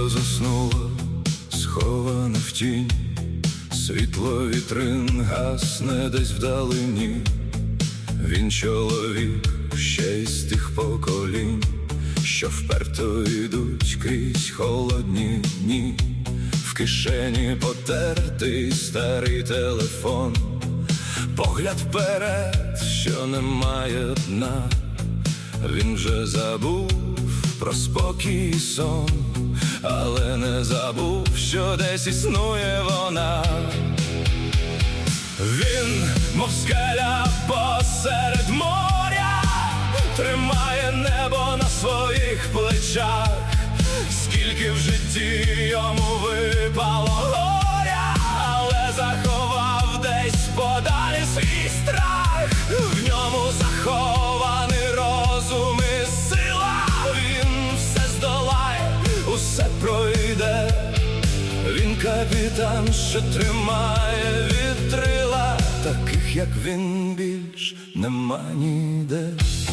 заснуло, сховане в тінь, світло вітрин гасне десь вдалині. Він чоловік ще із тих поколінь, що вперто йдуть крізь холодні дні. В кишені потертий старий телефон, погляд вперед, що немає дна. Він вже забув про спокій і сон, але не забув, що десь існує вона. Він, мов скеля посеред моря, тримає небо на своїх плечах. Скільки в житті йому випало горя, але заховав десь подалі свій страх. В ньому захований розум і сила. Він все здолає, усе пройде. Він капітан, що тримає вітрила. Таких, як він, більш нема ніде.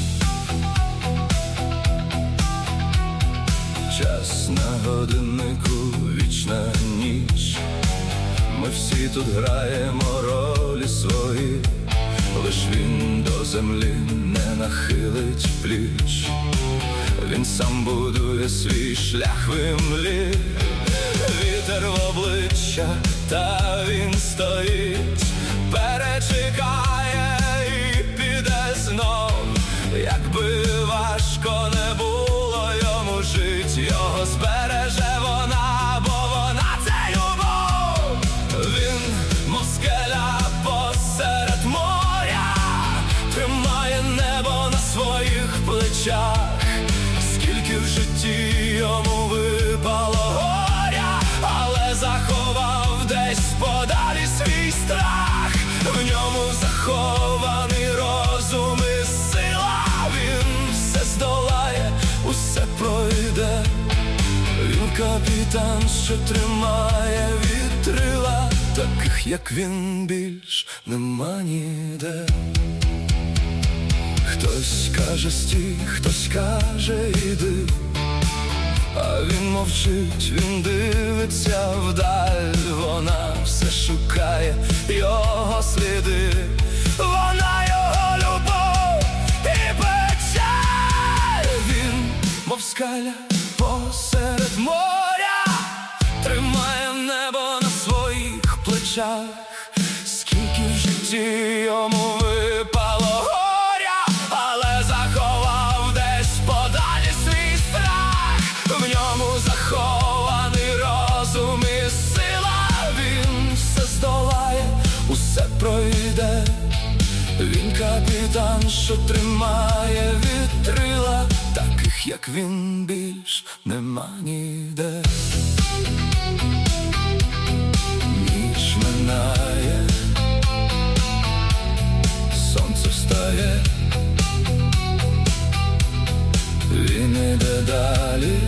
Час на годиннику, вічна ніч. Ми всі тут граємо ролі свої, лиш він до землі не нахилить пліч. Він сам будує свій шлях в імлі. Вітер в обличчя, та він стоїть, перечекає і піде знов. Якби важко не було йому жить, його збереже вона, бо вона — це любов. Він, мов скеля посеред моря, тримає небо на своїх плечах. Скільки в житті йому випало горя, але заховав десь подалі свій страх. В ньому захований розум і сила. Він все здолає, усе пройде. Він капітан, що тримає вітрила. Таких, як він, більш нема ніде. Хтось каже стій, хтось каже іди, а він мовчить, він дивиться вдаль. Вона все шукає його сліди. Вона його любов і печаль. Він, мов скеля посеред моря, тримає небо на своїх плечах. Скільки в житті йому випало горя, але заховав десь подалі свій страх. В ньому захований розум і сила. Він все здолає, усе пройде. Він капітан, що тримає вітрила. Таких, як він, більш нема ніде. Ніч минає, сонце встає. Він іде далі,